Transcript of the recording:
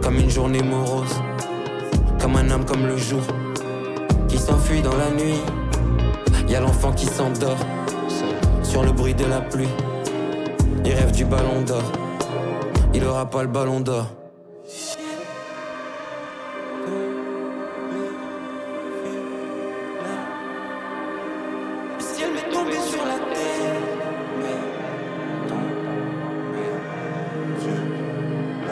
Comme une journée morose, comme un homme comme le jour qui s'enfuit dans la nuit. Y'a l'enfant qui s'endort sur le bruit de la pluie. Il rêve du ballon d'or, il aura pas le ballon d'or. Le ciel m'est tombé sur la tête.